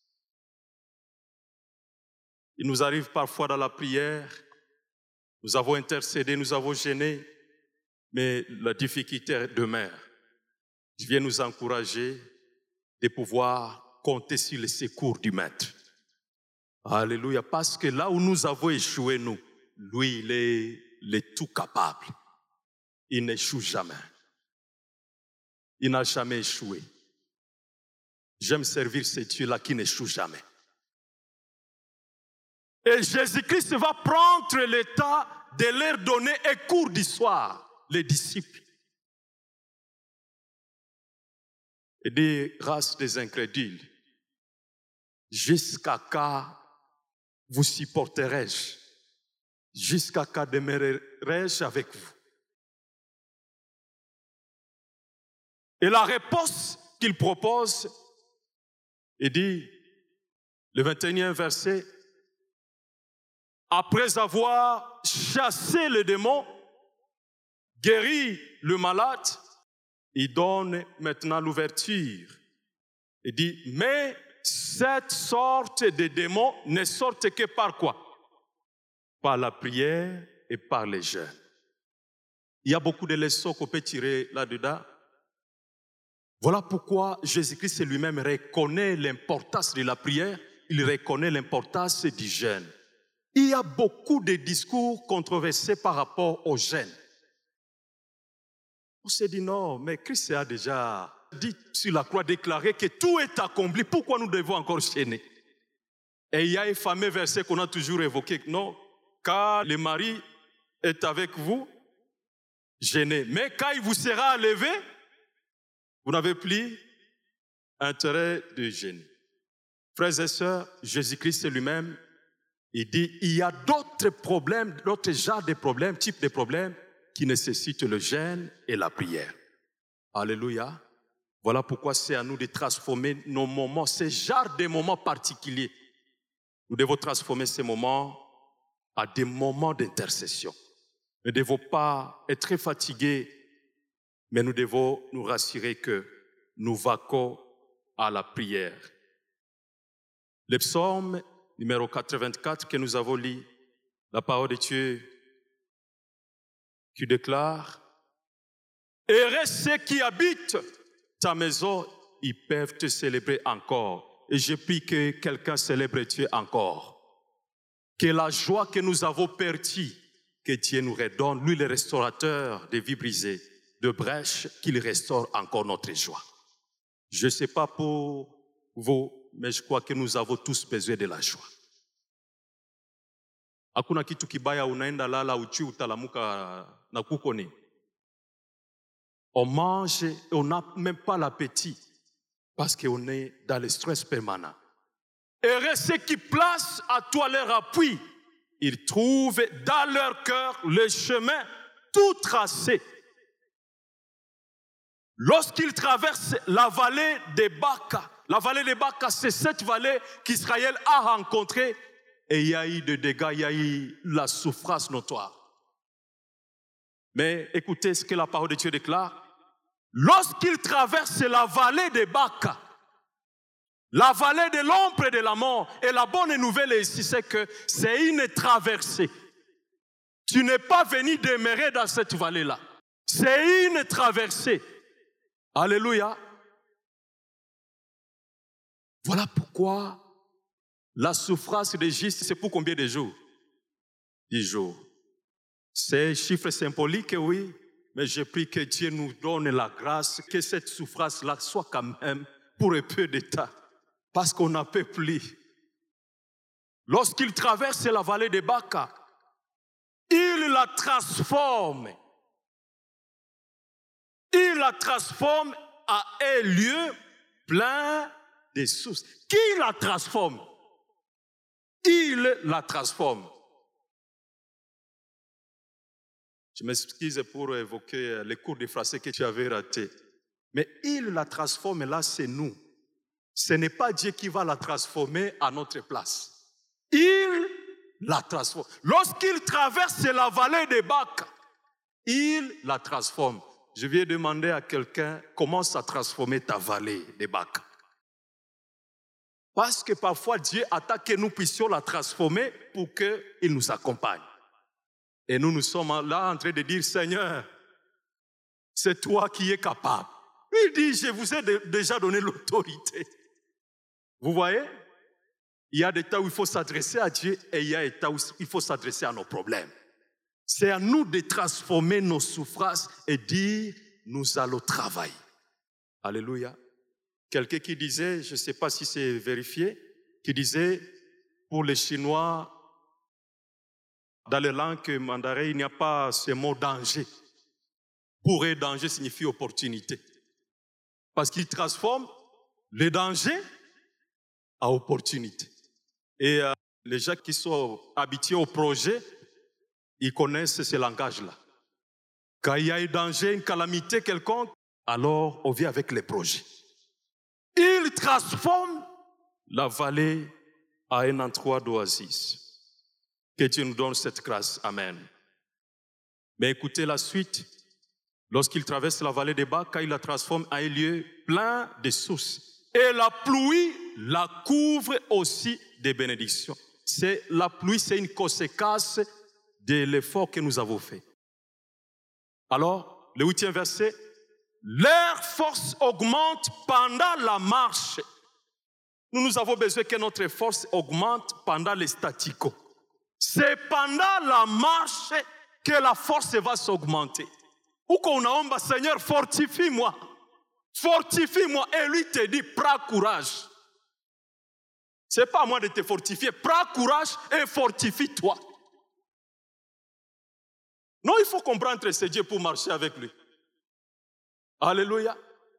Il nous arrive parfois dans la prière, nous avons intercédé, nous avons gêné, mais la difficulté demeure. Je viens nous encourager de pouvoir compter sur le secours du Maître. Alléluia, parce que là où nous avons échoué, nous, lui, il est tout capable. Il n'échoue jamais. Il n'a jamais échoué. J'aime servir ce Dieu-là qui n'échoue jamais. Et Jésus-Christ va prendre l'état de leur donner un cours d'histoire, les disciples. Et des races des incrédules, jusqu'à quand vous supporterai-je? Jusqu'à quand demeurerai-je avec vous? Et la réponse qu'il propose, il dit, le 21e verset, après avoir chassé le démon, guéri le malade, il donne maintenant l'ouverture. Il dit, mais cette sorte de démons ne sortent que par quoi? Par la prière et par les jeûnes. Il y a beaucoup de leçons qu'on peut tirer là-dedans. Voilà pourquoi Jésus-Christ lui-même reconnaît l'importance de la prière, il reconnaît l'importance du jeûne. Il y a beaucoup de discours controversés par rapport au jeûne. On s'est dit non, mais Christ a déjà dit sur la croix, déclaré que tout est accompli. Pourquoi nous devons encore jeûner? Et il y a un fameux verset qu'on a toujours évoqué, non, car le mari est avec vous, jeûnez. Mais quand il vous sera levé, vous n'avez plus intérêt de jeûner. Frères et sœurs, Jésus-Christ lui-même, il dit, il y a d'autres problèmes, d'autres genres de problèmes, types de problèmes qui nécessitent le jeûne et la prière. Alléluia. Voilà pourquoi c'est à nous de transformer nos moments, ces genres de moments particuliers. Nous devons transformer ces moments à des moments d'intercession. Nous ne devons pas être très fatigués, mais nous devons nous rassurer que nous vaquons à la prière. Le psaume numéro 84 que nous avons lu, la parole de Dieu qui déclare « Heureux ceux qui habitent ta maison, ils peuvent te célébrer encore. » Et je prie que quelqu'un célèbre Dieu encore. Que la joie que nous avons perdue, que Dieu nous redonne, lui le restaurateur des vies brisées, de brèches, qu'il restaure encore notre joie. Je ne sais pas pour vous, mais je crois que nous avons tous besoin de la joie. Hakuna kitu kibaya unaenda lala uchi utalamuka na kuko nini. On mange et on n'a même pas l'appétit parce qu'on est dans le stress permanent. Et ceux qui placent à toi leur appui, ils trouvent dans leur cœur le chemin tout tracé. Lorsqu'ils traversent la vallée des Baka, la vallée des Baka, c'est cette vallée qu'Israël a rencontrée et il y a eu des dégâts, il y a eu la souffrance notoire. Mais écoutez ce que la parole de Dieu déclare. Lorsqu'ils traversent la vallée des Baka, la vallée de l'ombre et de la mort, et la bonne nouvelle ici, c'est que c'est une traversée. Tu n'es pas venu demeurer dans cette vallée-là. C'est une traversée. Alléluia. Voilà pourquoi la souffrance des justes, c'est pour combien de jours? 10 jours. C'est un chiffre symbolique, oui, mais je prie que Dieu nous donne la grâce, que cette souffrance-là soit quand même pour un peu de temps, parce qu'on n'en peut plus. Lorsqu'il traverse la vallée de Baka, il la transforme. Il la transforme à un lieu plein de sources. Qui la transforme? Il la transforme. Je m'excuse pour évoquer les cours de français que tu avais ratés. Mais il la transforme, là, c'est nous. Ce n'est pas Dieu qui va la transformer à notre place. Il la transforme. Lorsqu'il traverse la vallée des Baka, il la transforme. Je viens demander à quelqu'un, commence à transformer ta vallée des Baka. Parce que parfois Dieu attend que nous puissions la transformer pour qu'il nous accompagne. Et nous sommes là en train de dire, Seigneur, c'est toi qui es capable. Il dit, je vous ai déjà donné l'autorité. Vous voyez? Il y a des temps où il faut s'adresser à Dieu et il y a des temps où il faut s'adresser à nos problèmes. C'est à nous de transformer nos souffrances et dire, nous allons travailler. Alléluia. Quelqu'un qui disait, je ne sais pas si c'est vérifié, qui disait, pour les Chinois, dans les langues mandarines, il n'y a pas ce mot danger. Pour eux, danger signifie opportunité. Parce qu'il transforme le danger en opportunité. Et les gens qui sont habitués au projet, ils connaissent ce langage-là. Quand il y a un danger, une calamité quelconque, alors on vient avec les projets. Il transforme la vallée en un endroit d'oasis. Que Dieu nous donne cette grâce. Amen. Mais écoutez la suite. Lorsqu'il traverse la vallée des Baca, il la transforme en un lieu plein de sources. Et la pluie la couvre aussi de bénédictions. La pluie, c'est une conséquence de l'effort que nous avons fait. Alors, le 8e verset, leur force augmente pendant la marche. Nous avons besoin que notre force augmente pendant les staticos. C'est pendant la marche que la force va s'augmenter. Ou qu'on a Seigneur, fortifie-moi. Fortifie-moi. Et lui te dit, prends courage. Ce n'est pas à moi de te fortifier. Prends courage et fortifie-toi. Non, il faut comprendre ce Dieu pour marcher avec lui. Alléluia.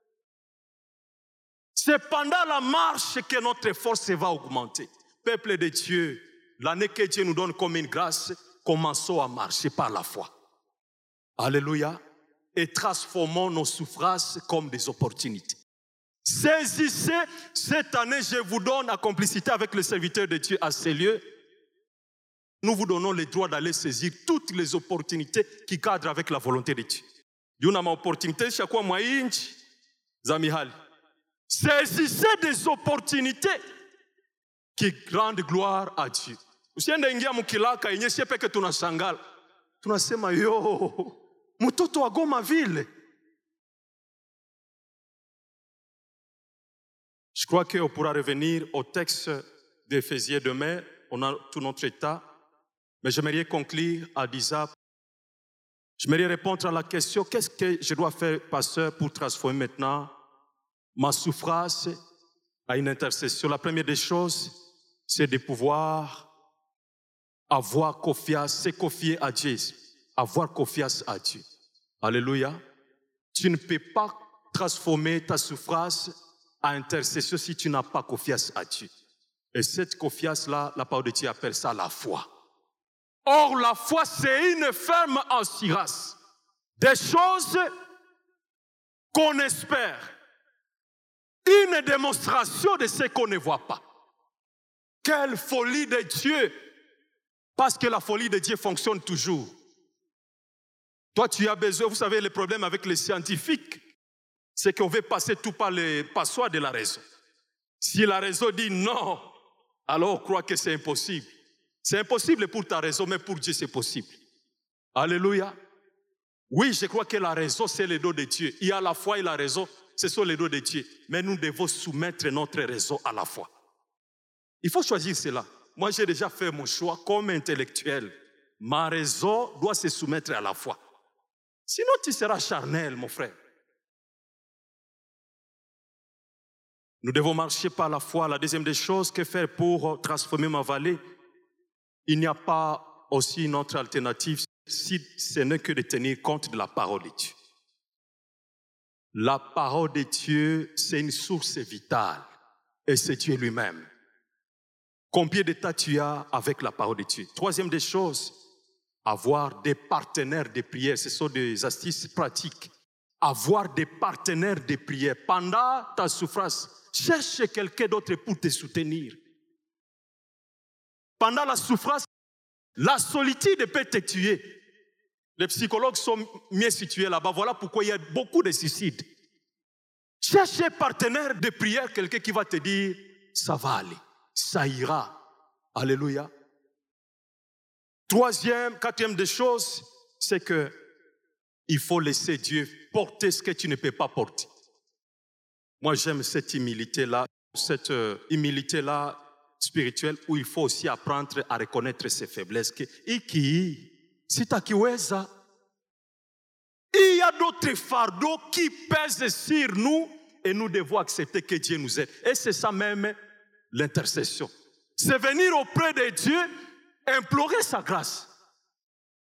C'est pendant la marche que notre force va augmenter. Peuple de Dieu, l'année que Dieu nous donne comme une grâce, commençons à marcher par la foi. Alléluia. Et transformons nos souffrances comme des opportunités. Saisissez, cette année, je vous donne en complicité avec le serviteur de Dieu à ces lieux. Nous vous donnons le droit d'aller saisir toutes les opportunités qui cadrent avec la volonté de Dieu. Une opportunité, chaque fois, moi, Zamihali. Saisissez des opportunités qui rendent gloire à Dieu. Usiende ingia mukilaka yenye shepe ke tunashangala. Tunasema yo, mtoto wa Goma vile. Je crois qu'on pourra revenir au texte d'Éphésiens demain. On a tout notre état. Mais j'aimerais conclure en disant, j'aimerais répondre à la question, qu'est-ce que je dois faire, pasteur, pour transformer maintenant ma souffrance à une intercession? La première des choses, c'est de pouvoir avoir confiance, se confier à Dieu, avoir confiance à Dieu. Alléluia. Tu ne peux pas transformer ta souffrance à intercession si tu n'as pas confiance à Dieu. Et cette confiance-là, la parole de Dieu appelle ça la foi. Or, la foi, c'est une ferme assurance des choses qu'on espère. Une démonstration de ce qu'on ne voit pas. Quelle folie de Dieu! Parce que la folie de Dieu fonctionne toujours. Toi, tu as besoin, vous savez, le problème avec les scientifiques, c'est qu'on veut passer tout par les passoires de la raison. Si la raison dit non, alors on croit que c'est impossible. C'est impossible pour ta raison, mais pour Dieu, c'est possible. Alléluia. Oui, je crois que la raison, c'est le dos de Dieu. Il y a la foi et la raison, ce sont les dos de Dieu. Mais nous devons soumettre notre raison à la foi. Il faut choisir cela. Moi, j'ai déjà fait mon choix comme intellectuel. Ma raison doit se soumettre à la foi. Sinon, tu seras charnel, mon frère. Nous devons marcher par la foi. La deuxième des choses, que faire pour transformer ma vallée? Il n'y a pas aussi une autre alternative si ce n'est que de tenir compte de la parole de Dieu. La parole de Dieu, c'est une source vitale et c'est Dieu lui-même. Combien de temps tu as avec la parole de Dieu? Troisième des choses, avoir des partenaires de prière. Ce sont des astuces pratiques. Avoir des partenaires de prière. Pendant ta souffrance, cherche quelqu'un d'autre pour te soutenir. Pendant la souffrance, la solitude peut te tuer. Les psychologues sont mieux situés là-bas. Voilà pourquoi il y a beaucoup de suicides. Cherche un partenaire de prière, quelqu'un qui va te dire, ça va aller, ça ira. Alléluia. Troisième, quatrième des choses, c'est que il faut laisser Dieu porter ce que tu ne peux pas porter. Moi, j'aime cette humilité-là spirituelle où il faut aussi apprendre à reconnaître ses faiblesses. Il y a d'autres fardeaux qui pèsent sur nous et nous devons accepter que Dieu nous aide. Et c'est ça même l'intercession. C'est venir auprès de Dieu, implorer sa grâce.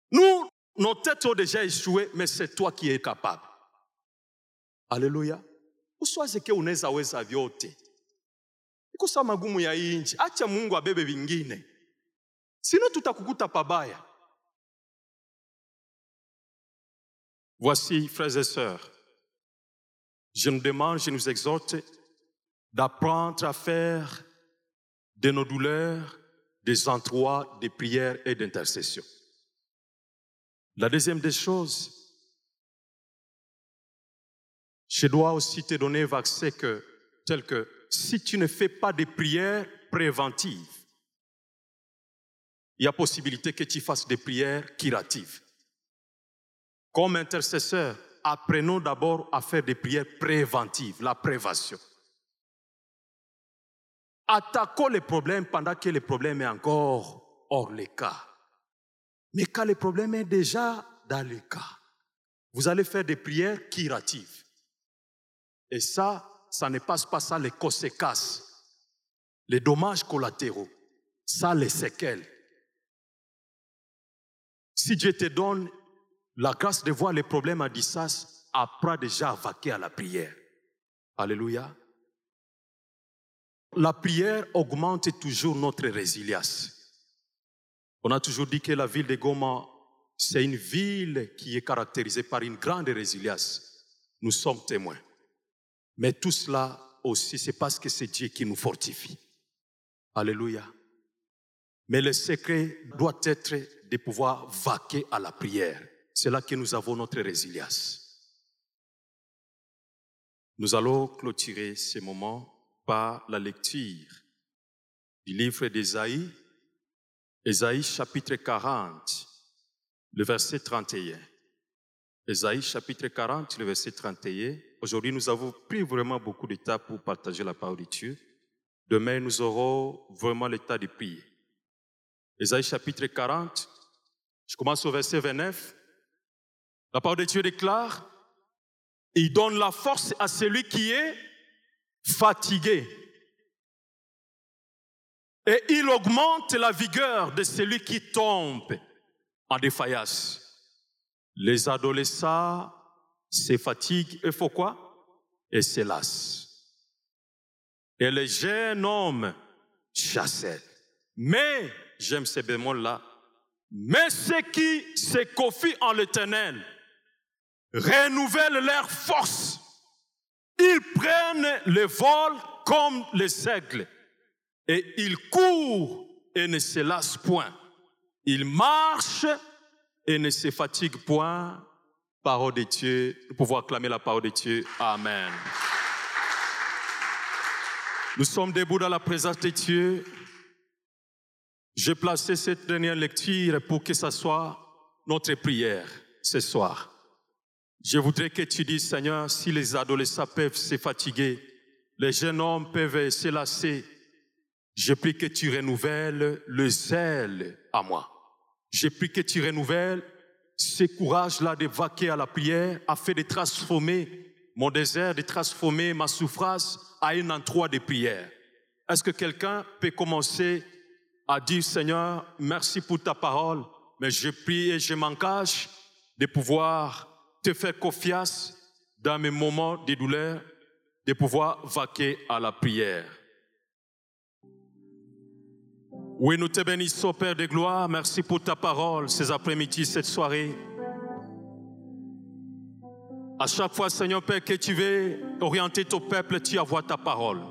Nous, nos têtes ont déjà échoué, mais c'est toi qui es capable. Alléluia. Usiwaze unaweza weza vyote. Ikusa magumu ya inchi. Acha Mungu abebe vingine. Sino tutakukuta pabaya. Voici, frères et sœurs, je nous demande, je nous exhorte d'apprendre à faire de nos douleurs des endroits de prière et d'intercession. La deuxième des choses, je dois aussi te donner un verset tel que si tu ne fais pas de prières préventives, il y a possibilité que tu fasses des prières curatives. Comme intercesseurs, apprenons d'abord à faire des prières préventives, la prévention. Attaquons les problèmes pendant que le problème est encore hors le cas. Mais quand le problème est déjà dans le cas, vous allez faire des prières curatives. Et ça ne passe pas ça, les conséquences, les dommages collatéraux, ça, les séquelles. Si Dieu te donne la grâce de voir les problèmes à distance, apprends déjà à vaquer à la prière. Alléluia. La prière augmente toujours notre résilience. On a toujours dit que la ville de Goma, c'est une ville qui est caractérisée par une grande résilience. Nous sommes témoins. Mais tout cela aussi, c'est parce que c'est Dieu qui nous fortifie. Alléluia. Mais le secret doit être de pouvoir vaquer à la prière. C'est là que nous avons notre résilience. Nous allons clôturer ce moment par la lecture du livre d'Ésaïe, Ésaïe chapitre 40, le verset 31. Ésaïe chapitre 40, le verset 31. Aujourd'hui, nous avons pris vraiment beaucoup de temps pour partager la parole de Dieu. Demain, nous aurons vraiment le temps de prier. Ésaïe chapitre 40, je commence au verset 29. La parole de Dieu déclare, il donne la force à celui qui est fatigué. Et il augmente la vigueur de celui qui tombe en défaillance. Les adolescents se fatiguent et font quoi? Et se lassent. Et les jeunes hommes chancellent. Mais, j'aime ces bémols-là, mais ceux qui se confient en l'Éternel renouvellent leur force. Ils prennent le vol comme les aigles. Et ils courent et ne se lassent point. Ils marchent et ne se fatiguent point. Parole de Dieu. Nous pouvons acclamer la parole de Dieu. Amen. Nous sommes debout dans la présence de Dieu. J'ai placé cette dernière lecture pour que ce soit notre prière ce soir. Je voudrais que tu dises, Seigneur, si les adolescents peuvent se fatiguer, les jeunes hommes peuvent se lasser, je prie que tu renouvelles le zèle à moi. Je prie que tu renouvelles ce courage-là de vaquer à la prière afin de transformer mon désert, de transformer ma souffrance à un endroit de prière. Est-ce que quelqu'un peut commencer à dire, Seigneur, merci pour ta parole, mais je prie et je m'engage de pouvoir te faire confiance dans mes moments de douleur, de pouvoir vaquer à la prière. Oui, nous te bénissons, Père de gloire. Merci pour ta parole ces après-midi, cette soirée. À chaque fois, Seigneur Père, que tu veux orienter ton peuple, tu envoies ta parole.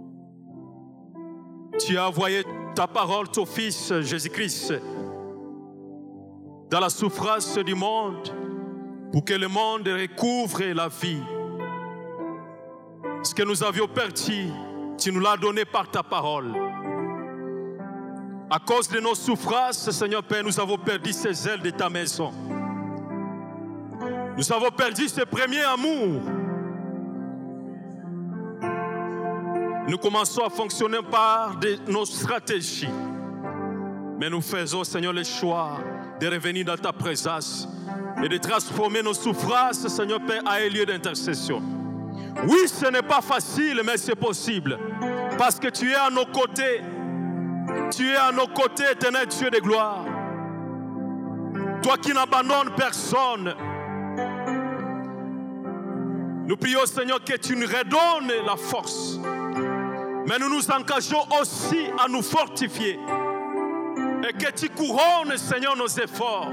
Tu as envoyé ta parole, ton Fils Jésus-Christ, dans la souffrance du monde, pour que le monde recouvre la vie. Ce que nous avions perdu, tu nous l'as donné par ta parole. À cause de nos souffrances, Seigneur Père, nous avons perdu ces ailes de ta maison. Nous avons perdu ce premier amour. Nous commençons à fonctionner par nos stratégies. Mais nous faisons, Seigneur, le choix de revenir dans ta présence et de transformer nos souffrances, Seigneur Père, à un lieu d'intercession. Oui, ce n'est pas facile, mais c'est possible. Parce que tu es à nos côtés. Tu es à nos côtés, éternel Dieu de gloire. Toi qui n'abandonnes personne. Nous prions, Seigneur, que tu nous redonnes la force. Mais nous nous engageons aussi à nous fortifier. Et que tu couronnes, Seigneur, nos efforts.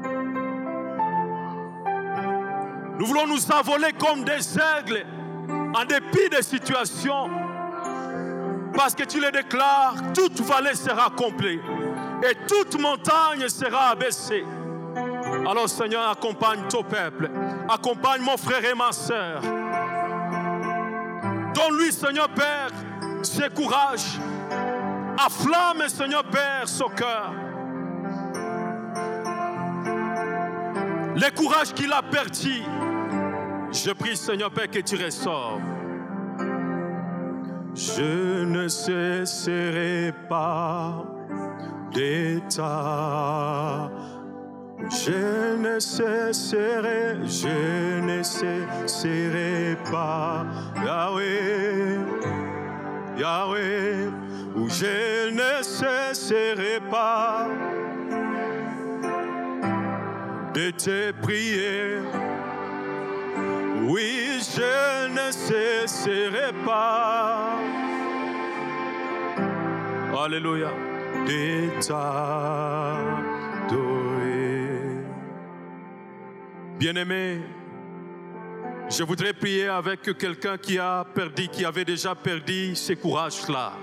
Nous voulons nous envoler comme des aigles en dépit des situations. Parce que tu le déclares, toute vallée sera comblée. Et toute montagne sera abaissée. Alors, Seigneur, accompagne ton peuple. Accompagne mon frère et ma sœur. Donne-lui, Seigneur Père, ce courage. Afflamme, Seigneur Père, son cœur. Le courage qu'il a perdu. Je prie, Seigneur Père, que tu ressors. Je ne cesserai pas d'état. Je ne cesserai pas, Yahweh, Yahweh, où je ne cesserai pas de te prier. Oui, je ne cesserai pas, alléluia, de t'adorer. Bien-aimé, je voudrais prier avec quelqu'un qui avait déjà perdu ce courage-là.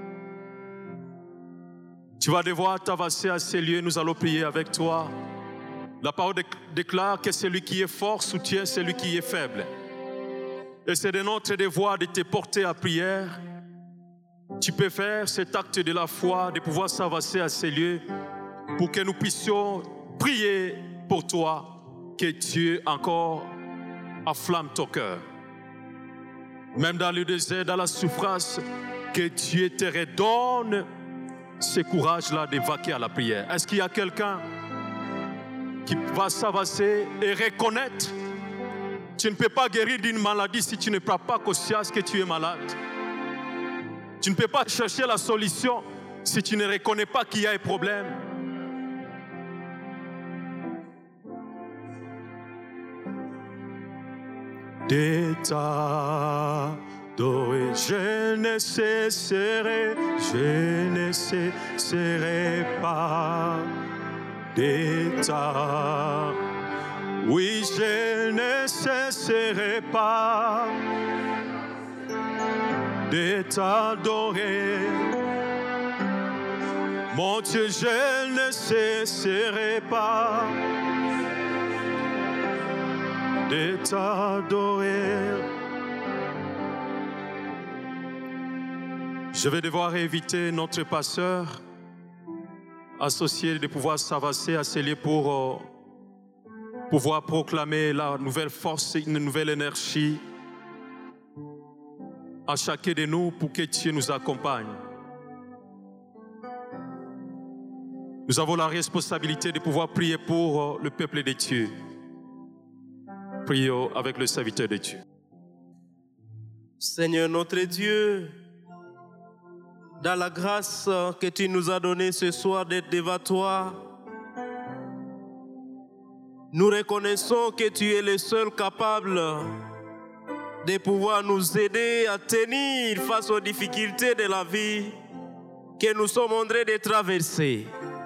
Tu vas devoir t'avancer à ces lieux, nous allons prier avec toi. La parole déclare que celui qui est fort soutient celui qui est faible. Et c'est de notre devoir de te porter à prière. Tu peux faire cet acte de la foi, de pouvoir s'avancer à ces lieux pour que nous puissions prier pour toi. Que Dieu encore afflamme ton cœur. Même dans le désert, dans la souffrance, que Dieu te redonne ce courage-là de vaquer à la prière. Est-ce qu'il y a quelqu'un qui va s'avancer et reconnaître? Tu ne peux pas guérir d'une maladie si tu ne prends pas conscience que tu es malade. Tu ne peux pas chercher la solution si tu ne reconnais pas qu'il y a un problème. De t'adorer, je ne cesserai pas de t'adorer. Oui, je ne cesserai pas de t'adorer. Mon Dieu, je ne cesserai pas de t'adorer. Je vais devoir inviter notre pasteur associé de pouvoir s'avancer à ces lieux pour pouvoir proclamer la nouvelle force, une nouvelle énergie à chacun de nous pour que Dieu nous accompagne. Nous avons la responsabilité de pouvoir prier pour le peuple de Dieu. Prions avec le serviteur de Dieu. Seigneur notre Dieu, dans la grâce que tu nous as donnée ce soir d'être devant toi, nous reconnaissons que tu es le seul capable de pouvoir nous aider à tenir face aux difficultés de la vie que nous sommes en train de traverser.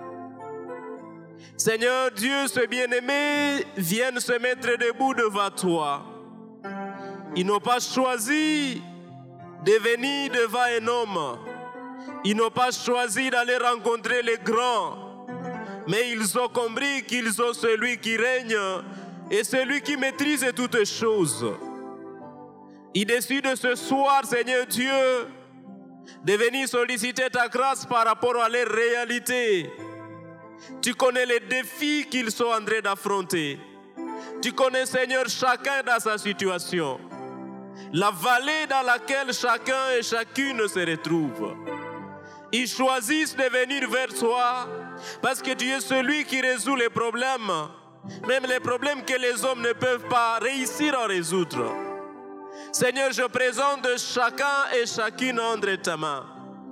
Seigneur Dieu, ce bien-aimé viennent se mettre debout devant toi. Ils n'ont pas choisi de venir devant un homme. Ils n'ont pas choisi d'aller rencontrer les grands. Mais ils ont compris qu'ils ont celui qui règne et celui qui maîtrise toutes choses. Ils décident ce soir, Seigneur Dieu, de venir solliciter ta grâce par rapport à leur réalité. Tu connais les défis qu'ils sont en train d'affronter. Tu connais, Seigneur, chacun dans sa situation. La vallée dans laquelle chacun et chacune se retrouve. Ils choisissent de venir vers toi parce que tu es celui qui résout les problèmes, même les problèmes que les hommes ne peuvent pas réussir à résoudre. Seigneur, je présente chacun et chacune entre ta main.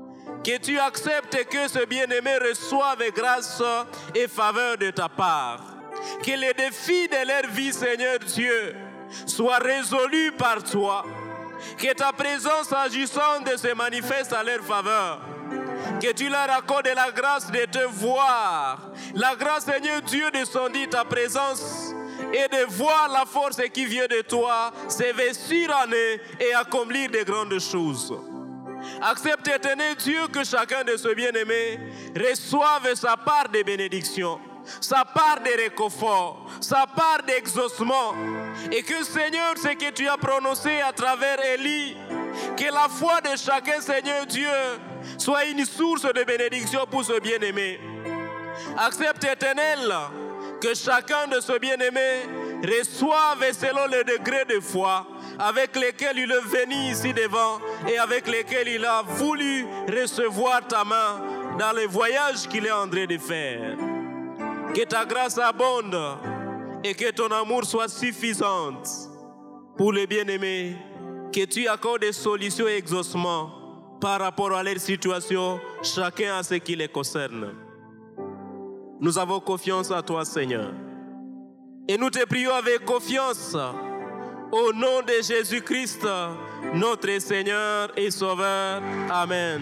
que tu acceptes que ce bien-aimé reçoive grâce et faveur de ta part. Que les défis de leur vie, Seigneur Dieu, soient résolus par toi. Que ta présence agissante se manifeste à leur faveur. Que tu leur accordes la grâce de te voir. La grâce, Seigneur Dieu, de sonder ta présence et de voir la force qui vient de toi s'investir en eux et accomplir de grandes choses. Accepte, éternel Dieu, que chacun de ceux bien-aimés reçoive sa part de bénédiction, sa part de réconfort, sa part d'exaucement. Et que, Seigneur, ce que tu as prononcé à travers Élie, que la foi de chacun, Seigneur Dieu, soit une source de bénédiction pour ce bien-aimé. Accepte, éternel, que chacun de ce bien-aimé reçoive selon le degré de foi avec lesquels il est venu ici devant et avec lesquels il a voulu recevoir ta main dans le voyage qu'il est en train de faire. Que ta grâce abonde et que ton amour soit suffisante pour les bien-aimés, que tu accordes des solutions et exaucements par rapport à leur situation, chacun à ce qui les concerne. Nous avons confiance à toi, Seigneur. Et nous te prions avec confiance au nom de Jésus-Christ, notre Seigneur et Sauveur. Amen.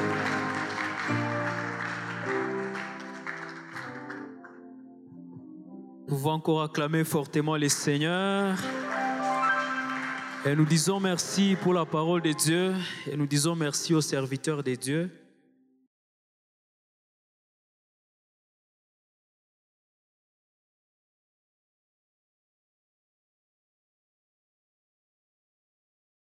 Nous pouvons encore acclamer fortement le Seigneur. Et nous disons merci pour la parole de Dieu. Et nous disons merci aux serviteurs de Dieu.